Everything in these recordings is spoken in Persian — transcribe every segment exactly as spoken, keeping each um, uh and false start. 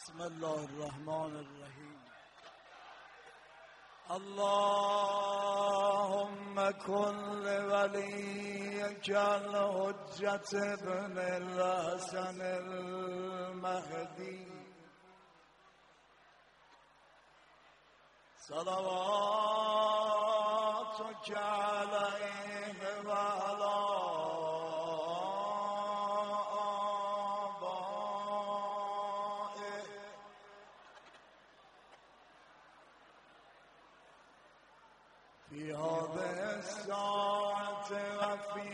بسم الله الرحمن الرحیم. اللهم كن لوليك الحجة ابن الحسن المهدي صلواتك عليه وعلى في هذه الساعة وفي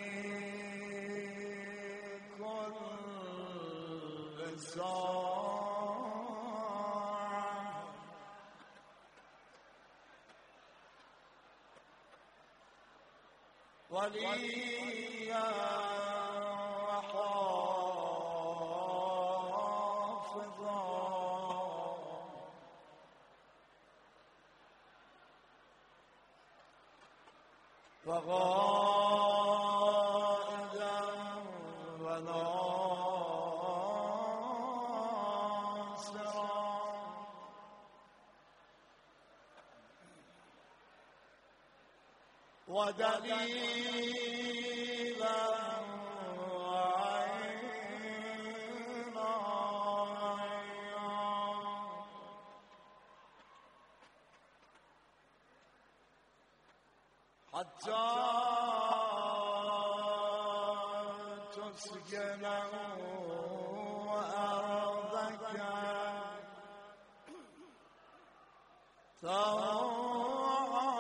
كل ساعة وليا وحافظا وقائدا وناصرا ودليلا وعينا حتى تسكنه أرضك طوعا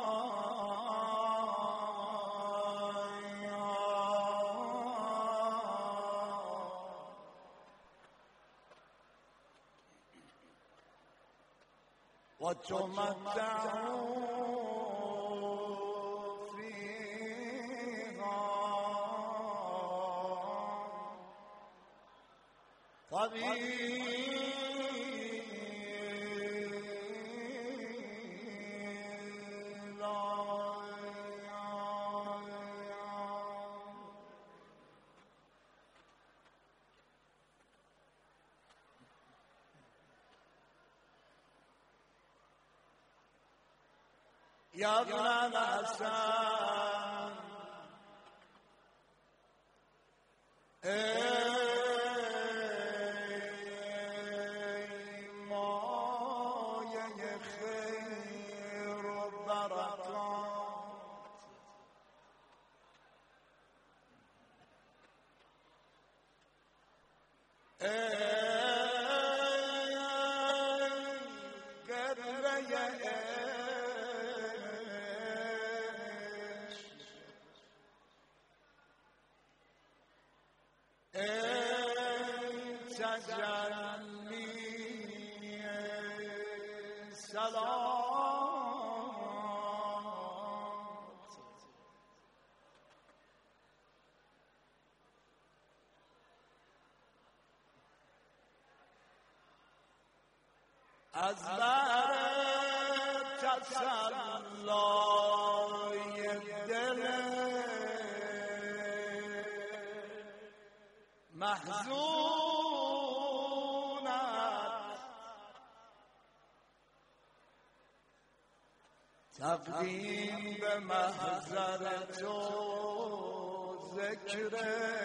وتمتعوا طويلا يا ابن الحسن تجلی سلامت از بر تسلای دل محزونت تقدیم به محضر تو ذکر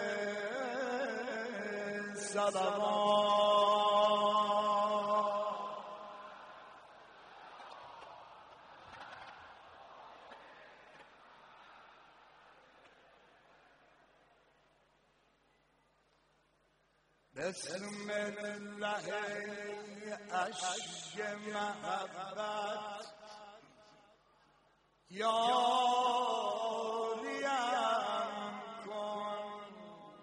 صلوات بسم الله اشک محبت یاریم کن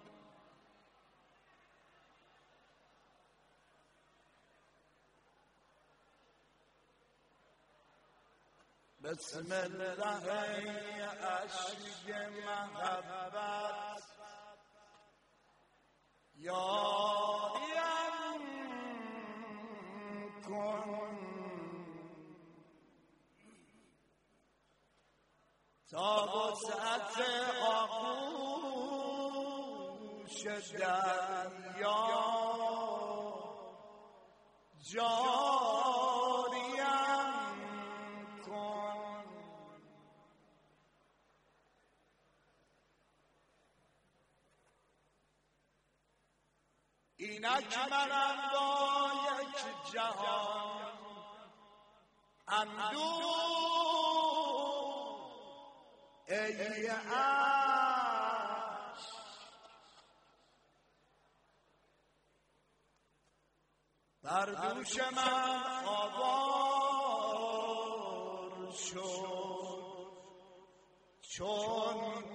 بسم الله اشک محبت یاریم کن تا وسعت آغوش دریا جاریم کن. اینک منم با یک جهان اندوه ای عشق، بر دوش من آوار شد چون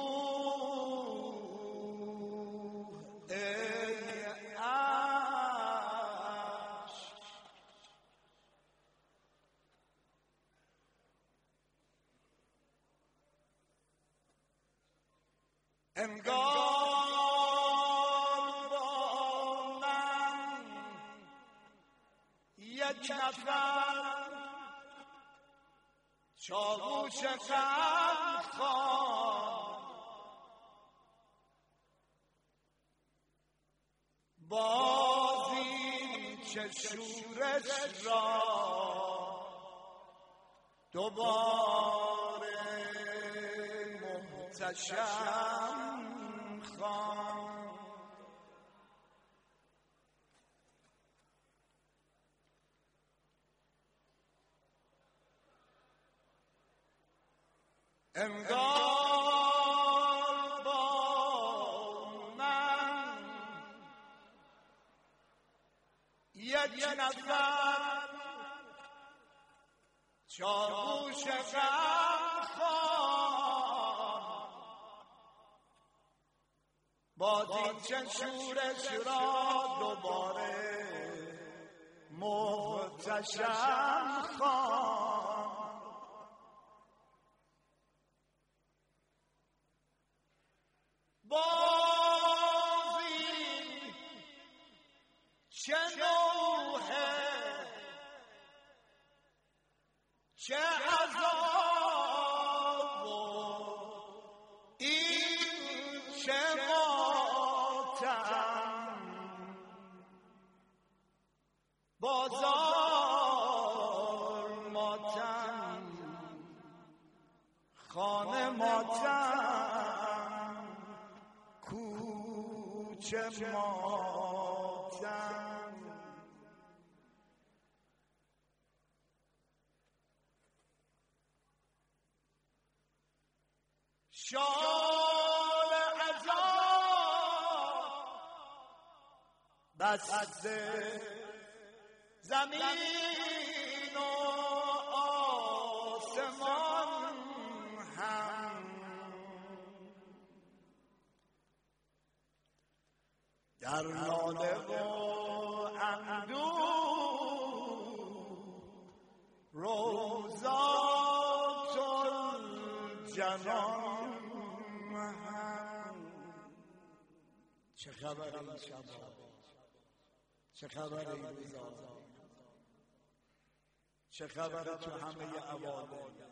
کوه ای عشق. انگار با من یک نفر چاووش غم خوان، بازی چه شورش را دوباره محتشم خوان. انگار با من یک نفر چاووش غم خوان، بازیچه شورش را دوباره محتشم خوان. بازی چه نوحه چه عذاب و این چه ماتم، بازار ماتم خانه ماتم کوچه ماتم. شال عذاب بسته زمین و آسمان هم، در ناله و اندوه روضات الجنان هم. چه خبر این شبا، چه خبر این روزا، چه خبر تو همه عوالم.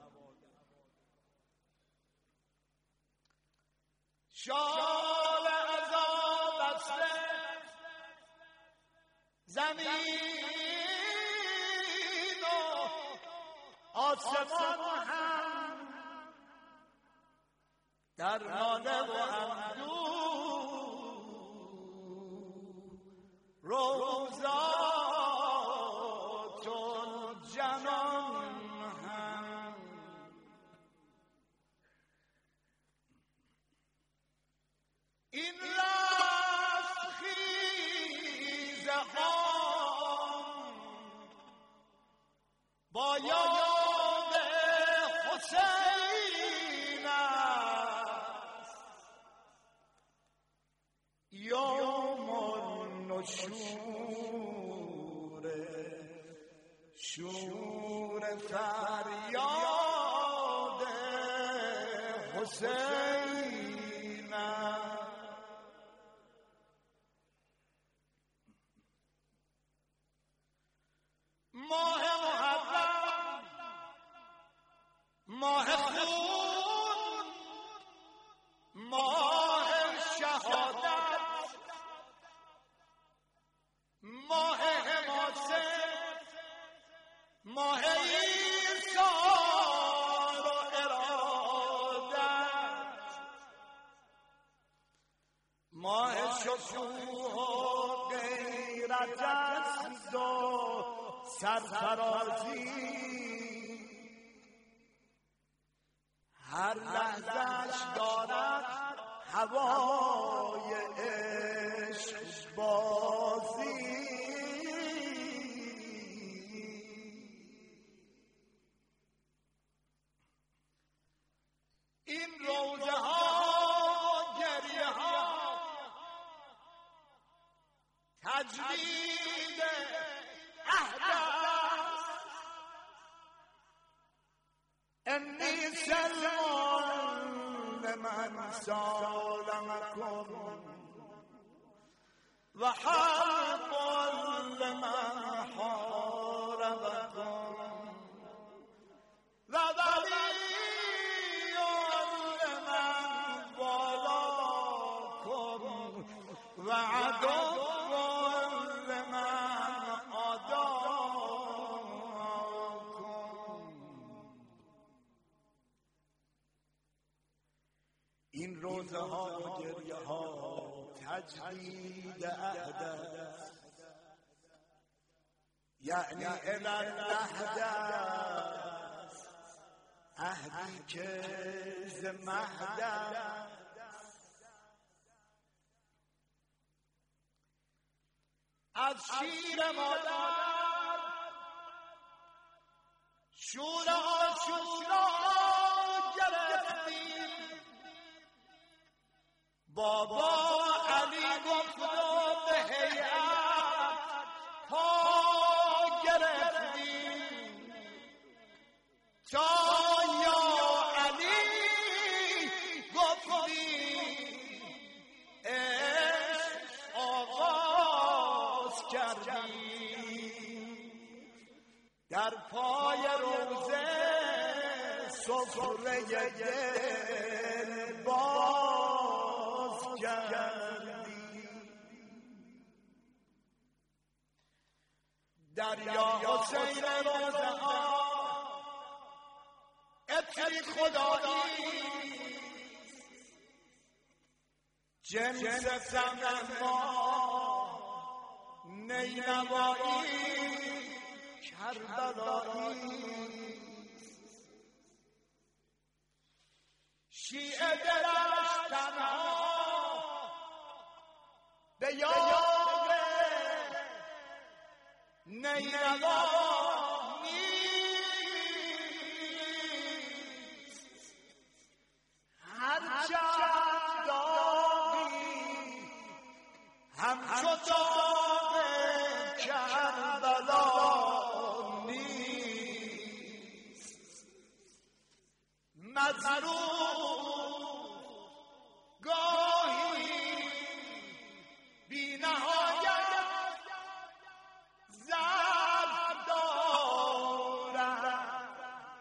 شال عذاب بسته زمین و آسمان هم، در ناله و اندوه روضات الجنان هم. این رستخیز آن با یاد حسین است، یوم النشور شور فریاد حسین است. ماه محرم ماه خون ماه شهادت ماه حماسه است و سرفرازی، هر لحظه‌اش دارد هوای عشق بازی. این روزه ها گریه ها تجدید عهد است. انی سلمان لمن سالمکم و حرب لمن حاربکم و ولی لمن والاکم و عدو لمن عاداکم. این روزه ها و گریه ها تجدید عهد است، یعنی الالعهد است، عهدی که ز مهد است. از شیر مادر شور آشورا گرفتیم، بابا علی گفت و به هیئت پا گرفتیم، تا یا علی گفتیم عشق آغاز کردیم. در پای روزه سفره دل باز کردیم. دریا حسین روزه ها عطری خدایی، جنس سمن ما نینوایی کربلایی. شیعه دلش تنها به یاد نینوا نیست، هرچند داغی همچو داغ کربلا نیست. مظلوم گاهی بی نهایت ضعف دارد،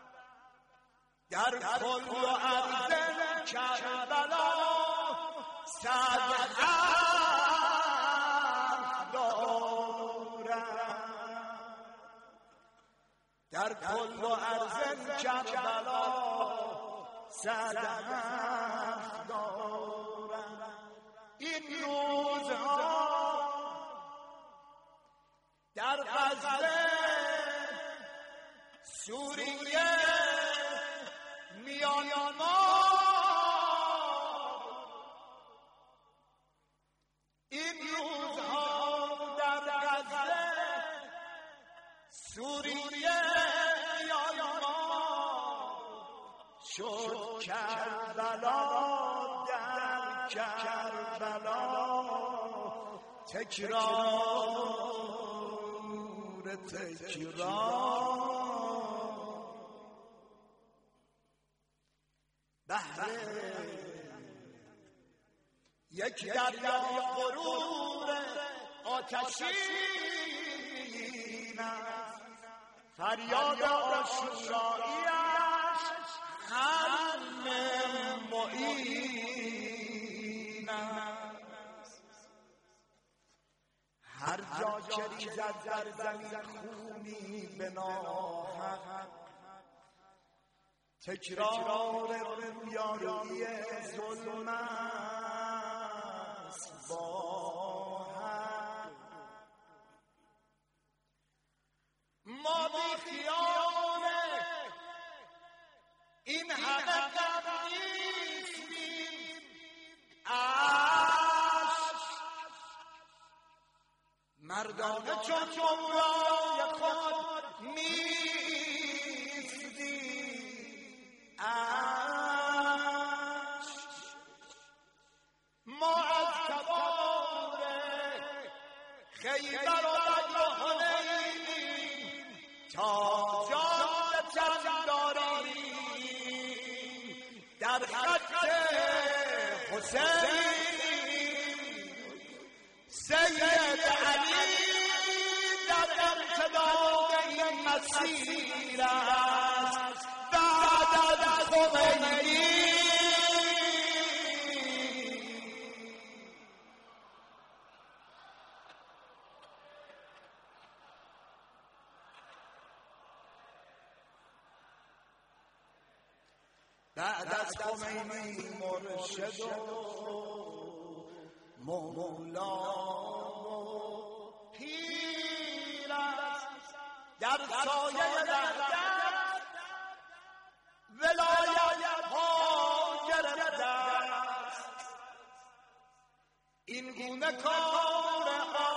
در کل و عرض کربلا صد حرف دارد، در کل و عرض کربلا صد حرف دارد. این روزها در غزه سوریه میانمار، این روزها در غزه سوریه میانمار شد کربلا در کربلا تکرار تکرار. بهره یک دریا غرور آتشین است، فریاد آشورایی‌اش خم معین است. هر جا که ریزد در زمین خونی به ناحق، تکرار رویارویی ظلم است با حق. مردانه چون مولای خود میزدی عشق ما از تبار خیبر و بدر و حنین تا جان به تن داریم در خط حسین سید علی در ابتدای این مسیر است بعد از خمینی بعد از خمینی مرشد و مولا و پیر است در سایه وحدت ولایت ها گرفته است این گونه کار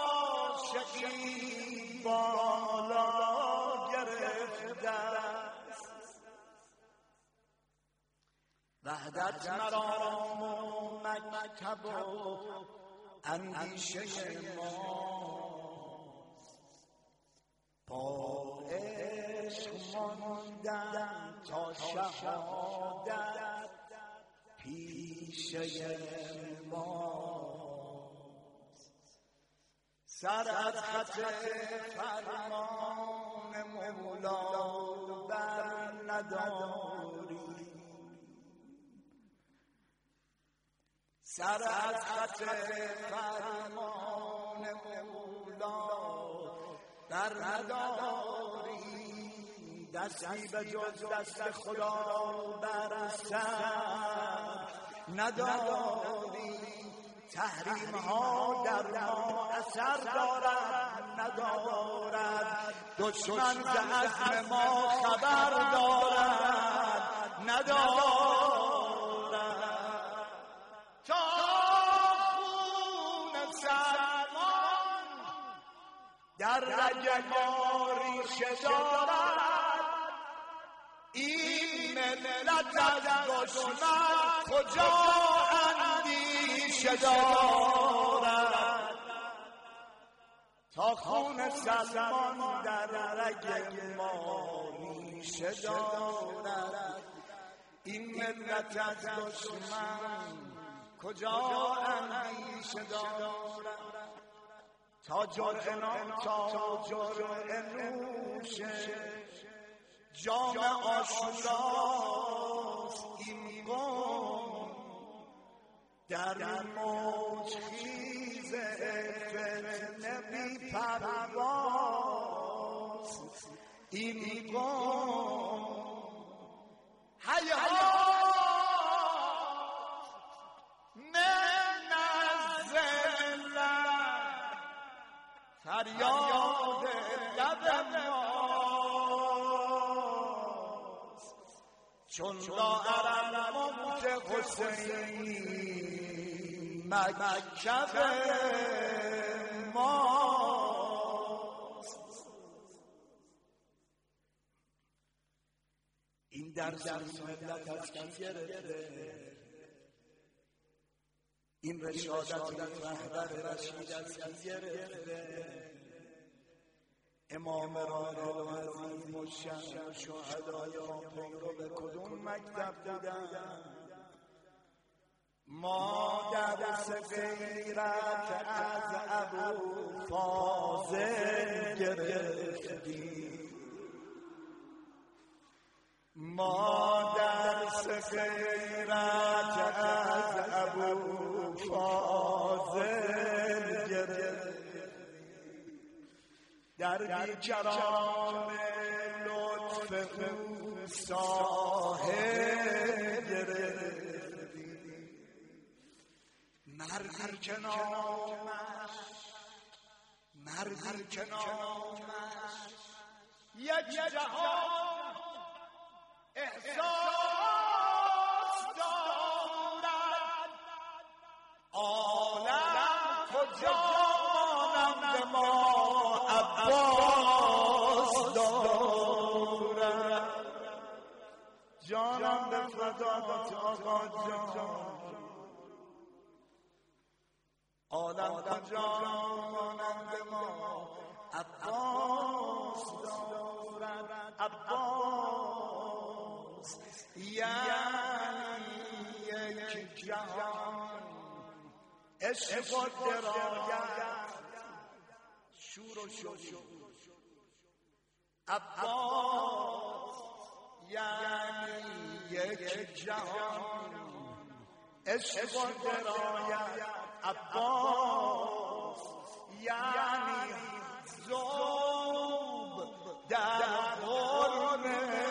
عاشقی بالا گرفته است وحدت مرام و مکتب و اندیشه ماست با عشق ماندن تا شهادت پیشه ماست سر از خط فرمان مولا بر نداری سر از خط فرمان مولا در نداری دستی به جز دست خدا بر سر نداری تحریم ها در ما اثر دارد ندارد دشمن ز عزم ما خبر دارد ندارد تا خون سلمان در رگ ما ریشه دارد این ملت از دشمن کجا اندیشه دارد تا خون سلمان در رگ ما ریشه دارد این ملت از دشمن کجا اندیشه دارد تا جرعه تا جرعه نوشه جام عاشوراست این قوم در موج خیز فتنه بی پرواز این قوم حیات من الذلت فریاد لب ماست چون لاغرم موج حسینی مکتب ماست این درس ملت از کی گرفته این رشادت رهبر رشید از کی گرفته امام راحل و عظیم و شهر و شهدای ما پیرو به کدوم مکتب بودن ما درس غیرت از ابو فاضل گرفتیم ما درس غیرت از ابو فاضل گرفتیم در بیکرام لطف او ساحل گرفتیم مردی که نامش مردی که نامش یک جهان احساس دارد عالم کجا مانند ما جانم به فدات آقا جان، عالم کجا مانند ما عباس دارد. عباس یعنی یک جهان، عشق و درایت، شور و شور. عباس یعنی یک جهان، عشق و درایت. عباس یعنی ذوب در قرب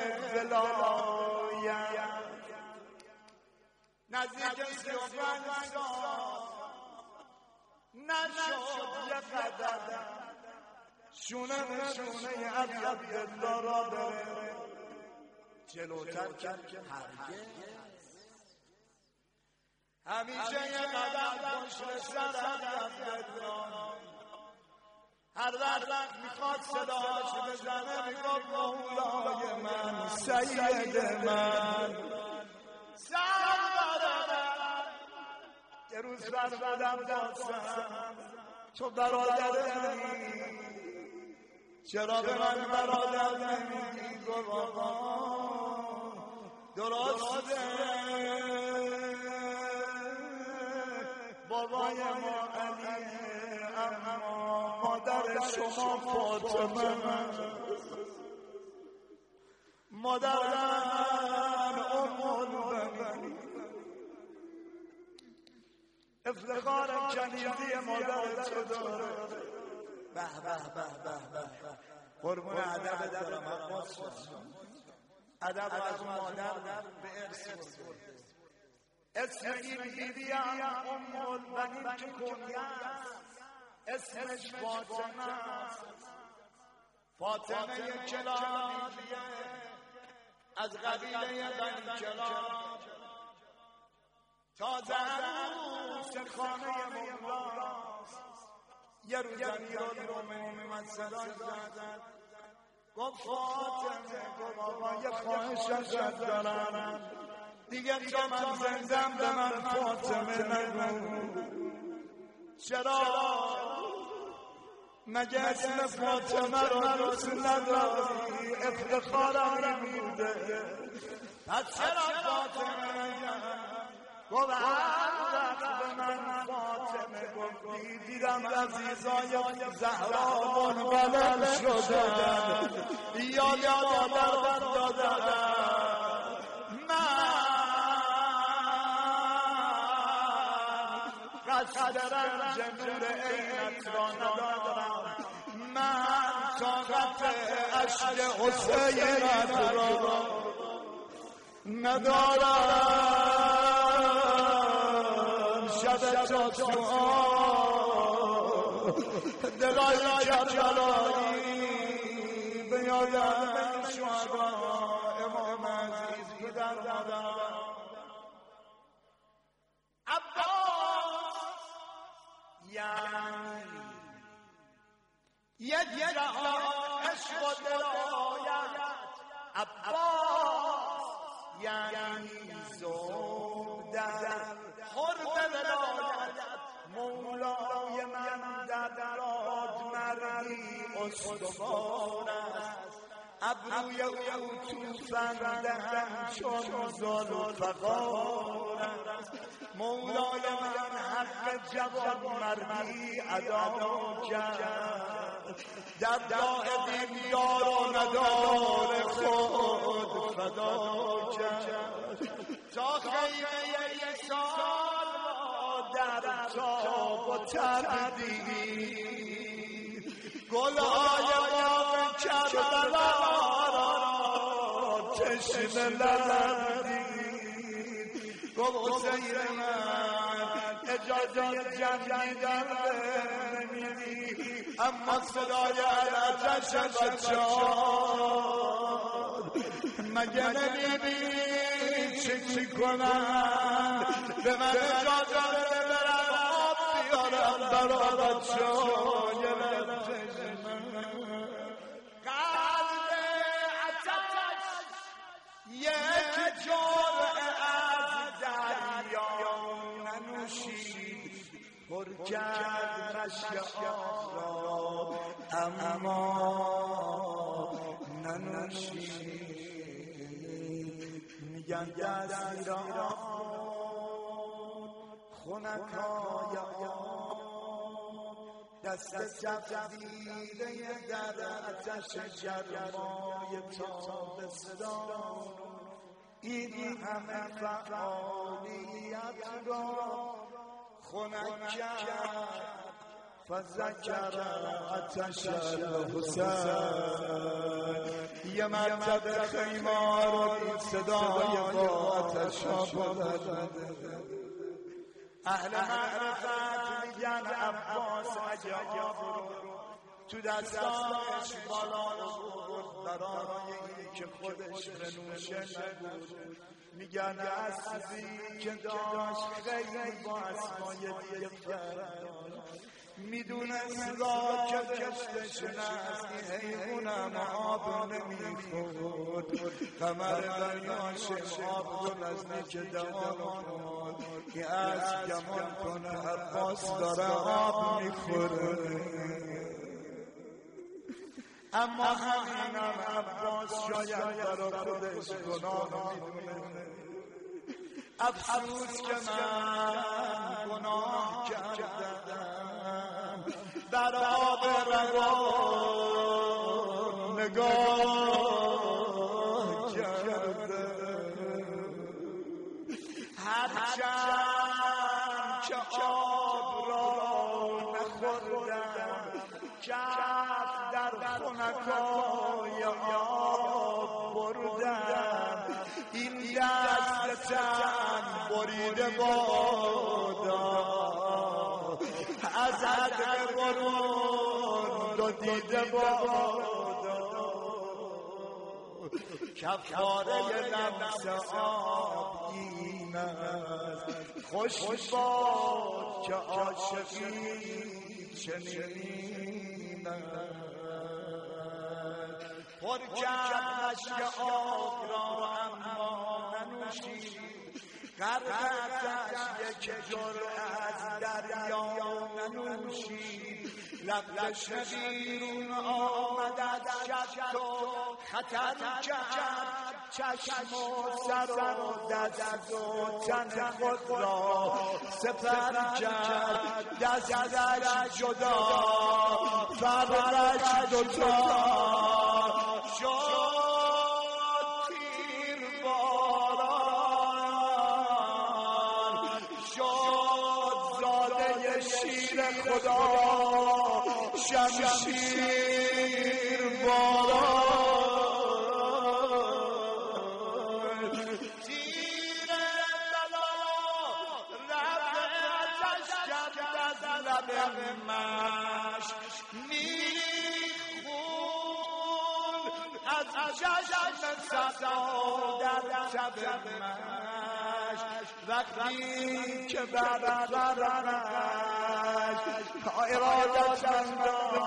ولایت. نزدیک سی و پنج سال نشد یک قدم شونه به شونه عبدالله را بره جلوتر کرد که هرگز. همیشه یک قدم پشت سر عبدالله، هر وقت میخواد صداش بزنه میگفت مولای من، سید من، سردار. یه روز فرمودم داستم تو برادرمی، چرا به من برادر نمیگی؟ گفت آقا درسته بابای ما علیه، اما مادر شما فاطمه، مادر من ام المؤمنین. افتخار کنیزی مادرت رو داره. به به به به به قربون ادب دارم عباس جان. ادب از مادر به ارث برده. اسم این بیبی هم ام المؤمنین که کنیه است، اسمش فاطمه است. فاطمه کلابیه از قبیله بنی کلاب، تازه عروس خانه مولاست. یه روز امیرالمومنین من صدای زد، گفت فاطمه، گفت بابا یه خواهش ازت دارم، دیگه تا من زندم به من فاطمه نگو. چرا؟ مگه اسم فاطمه رو دوست نداری؟ افتخارم میده، پس چرا فاطمه نگم؟ گفت هر وقت به من فاطمه گفتی دیدم عزیزای زهرا منقلب شدن، یاد مادر افتادن. من قصد رنج نور عینت را ندارم، من طاقت عشق حسینت را ندارم. شب تاسوعا دلای کربلایی به یادم شهدا امام عزیز پدر مادرم. عباس یعنی یک جهان عشق و درایت. عباس یعنی ذوب در قرب ولایت. مولای من در دادمردی استوار است، ابروی او توفنده همچون ذوالفقار است. مولای من حق جوان مردی ادا کرد، در راه دیندار و ندار خود فدا کرد. تا خیمه یک سال در تاب و تردید، گلهای باغ کربلا را تشنه لرزید. گفت حسین من اجازه جنگیدن نمیدی، اما صدای علتش بچه‌ها مگه نمیبینی چه میکنن؟ به من اجازه بده برم آب بیارم برا بچه‌ها. یه لحظه قلب عطش یک جا مشک آب را اما ننوشید. میگن دست را خنکای آب، دست جفدیده در آتش گرمای تابستان، این همه فعالیت را خنک کرد. فذکر آتش الحسین، یه مرتبه خیمه رو صدای با آتش بلند. اهل معرفت میگن عباس اگه آب رو تو دستانش بالا رو برد برای این که خودش بنوشه نبود. میگن اسبی که داشت خیلی با اسبای دیگه فرق داشت، میدونست را که بهشتش نزدی حیوانم آب نمیخورد. قمر دریاش آب رو نزدیک دهان کرد که از گمان کنه عباس داره آب میخوره. اما همینم عباس شاید برا خودش گناه میدونه. افسوس که من گناه کردم، در آب روان نگاه کردم. هرچند که آب را نخوردم، کف در خنکای آب بردم. این دست تن بریده بادا، از حد برون دو دیده بادا. کفاره لمس آب این است، خوش باد که عاشقی چنین است. پر کرد مشک آب را اما ننوشید، غرقش یک جرعه از دریا ننوشید. لبش بیرون آمد از شک و خطر کرد، چشم و سر و دست و تن خود را سپر کرد. دستش جدا فرقش دوتا شد تیر باران، شد زاده شیر خدا شمشیر باران. تیر بلا رفت آتش کرد از لب مشک، از چشم صدا در شب مشک. وقتی که بر فرمش ارادتمند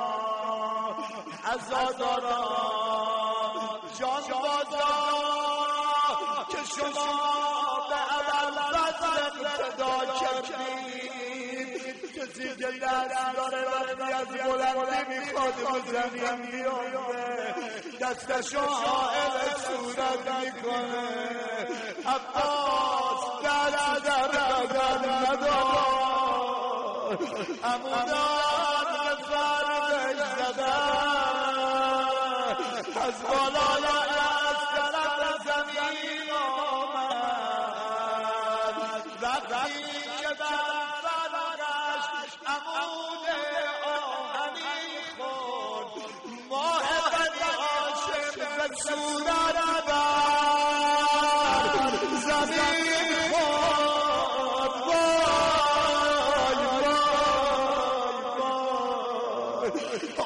عزاداران جان بازا که شما به اول فضل ابتدا کردید. کسی که دست داره وقتی از بلندی میخواد به زمین بیفته دستشو حائل صورت میکنه. عباس دست در بدن ندار، عمودان به فردش زدن، از بالای از طرف زمین آمد. وقتی که بر فرقش عمود آهنی خورد، ماه بنی هاشم به صورت بر زمین خورد. وای وای وای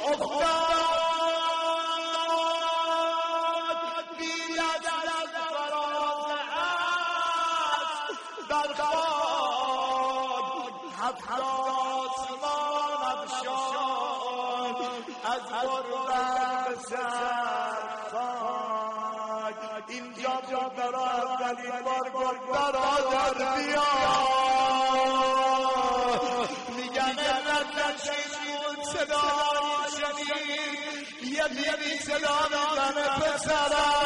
افتاد بیاد از فراز اسب در خواب، هفت آسمان افشان از بربر سر خاک. اینجا جا برا اولین بار گفت برادر بیا، میگن علت نشید دیگه بی صدا میزنه پسرم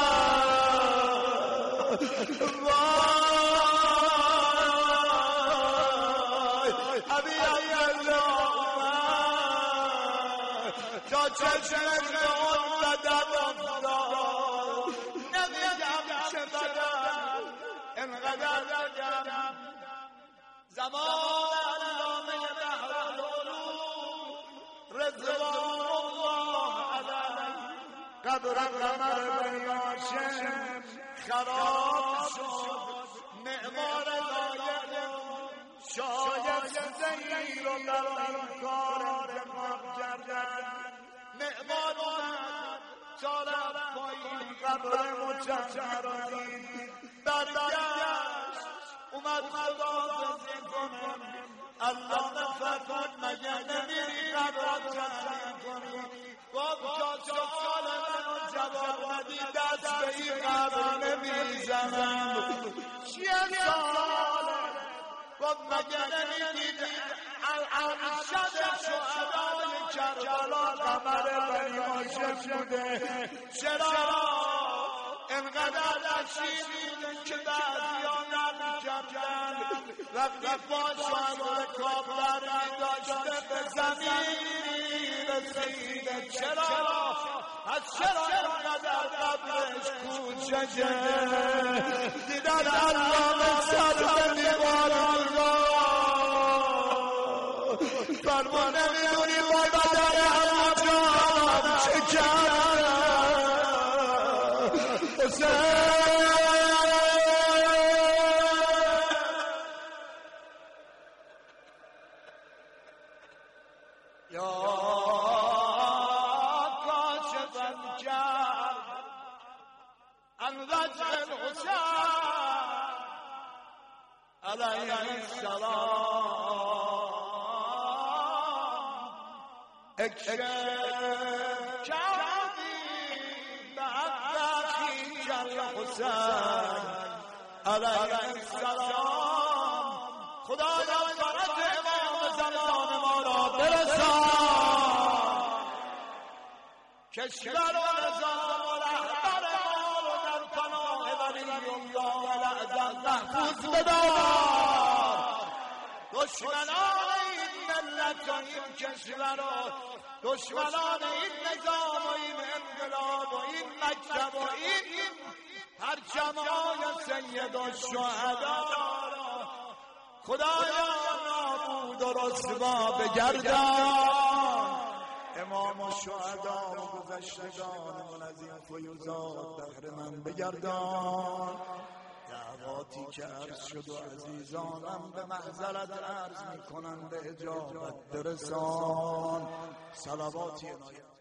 وای ابی عبدالله تا چشمش به اون بدن افتاد نمیگم چه بدن انقدر دگم زمان علامه بحرالعلوم رضوان الله علیه قبر قمر بنی هاشم خراب شد معمار لایق شایسته ای رو در این کار انتخاب کردن معمار اومد چارم پایین قبر مجمع را دید برگشت اومد خداحافظی کنه علامه فرمود مگه نمیری قبر تعمیر کنی گفت تا سؤال منو جواب ندی دست به این قبر نمیزنم چیه سؤاله گفت مگه نمیدید ارشد شهدای کربلا قمر بنی هاشم بوده چرا انقدر نشید بوده که بعضیا نمی‌کردن وقتی با شهدای کافر می‌داشته به زمین رسیده چرا از چرا انقدر قبرش کوچکه دیدن علامه سر به دیوار فرمان نمیدونی با بدن همه جانم چه کرد یا کاشفا کرد عن وجه الحسین علیه السلام اکشف کردی به حق اخیک الحسین علیه السلام خدایا فرج امام زمان ما را برسان کشور و نظام و رهبر ما رو در پناه ولی الله الاعظم محفوظ بدار دشمنان این ملت و این کشور و دشمنان این نظام و این انقلاب و این مکتب و این پرچم‌های سید الشهدا خدایا نابود و رسوا بگردان امام الشهدا و گذشتگان از این فیوزات بهره من بگردان دعواتی که عرض شد و عزیزانم به معذرت عرض میکنن به اجابت برسان صلواتی عنایت